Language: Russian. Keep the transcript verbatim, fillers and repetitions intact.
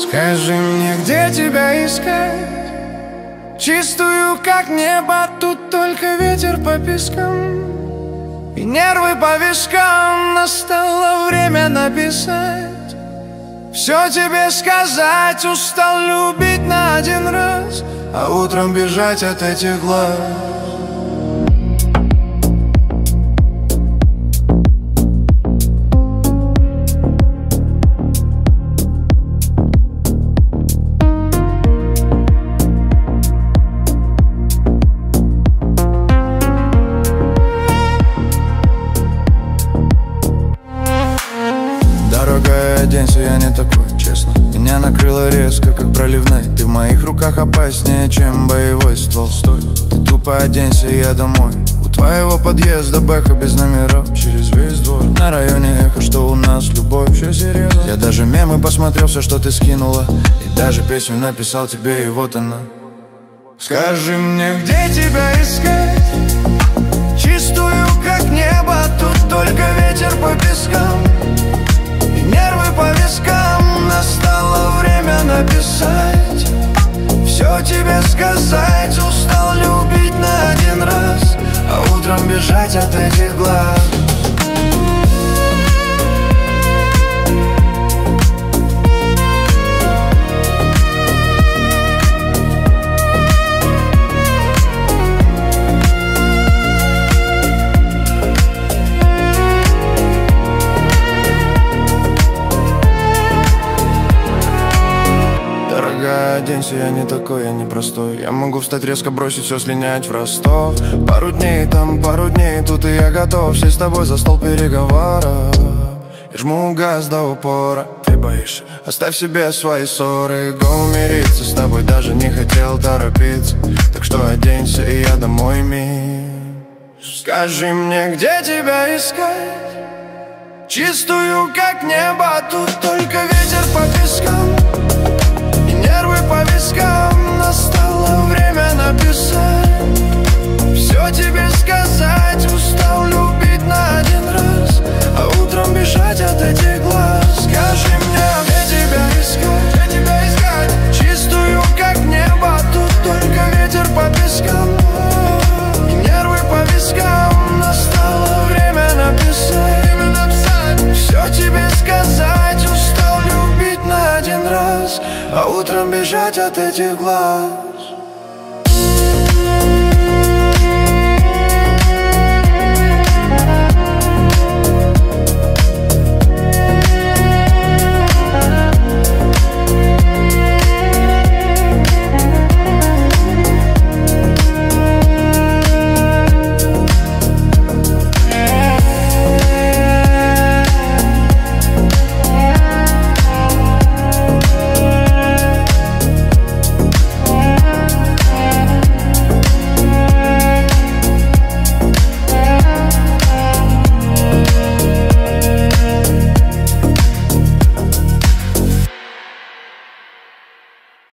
Скажи мне, где тебя искать? Чистую, как небо, тут только ветер по пескам и нервы по вискам. Настало время написать, все тебе сказать. Устал любить на один раз, а утром бежать от этих глаз. Дорогая, оденься, я не такой, честно. Меня накрыло резко, как проливной. Ты в моих руках опаснее, чем боевой ствол. Стой, ты тупо оденься, я домой. У твоего подъезда бэха без номеров, через весь двор. На районе эхо, что у нас любовь, все серьезно. Я даже мемы посмотрел, все, что ты скинула, и даже песню написал тебе, и вот она. Скажи мне, где тебя искать? Чистую, как небо, тут только ветер по пескам и нервы по вискам. Настало время написать, все тебе сказать. Устал любить на один раз, а утром бежать от этих глаз. Оденься, я не такой, я не простой. Я могу встать резко, бросить все, слинять в Ростов. Пару дней там, пару дней тут, и я готов сесть с тобой за стол переговоров. Я жму газ до упора. Ты боишься? Оставь себе свои ссоры. Го умириться с тобой, даже не хотел торопиться. Так что оденься, и я домой, ми. Скажи мне, где тебя искать? Чистую, как небо, тут только ветер по пескам и нервы по вискам. Настало время написать, все тебе сказать. Устал любить на один раз, а утром бежать от этих глаз. Скажи мне, где тебя искать? Где тебя искать? Чистую, как небо, тут только ветер по пескам и нервы по вискам. Настало время написать, время написать, все тебе сказать. Устал любить на один раз, а утром бежать от этих глаз.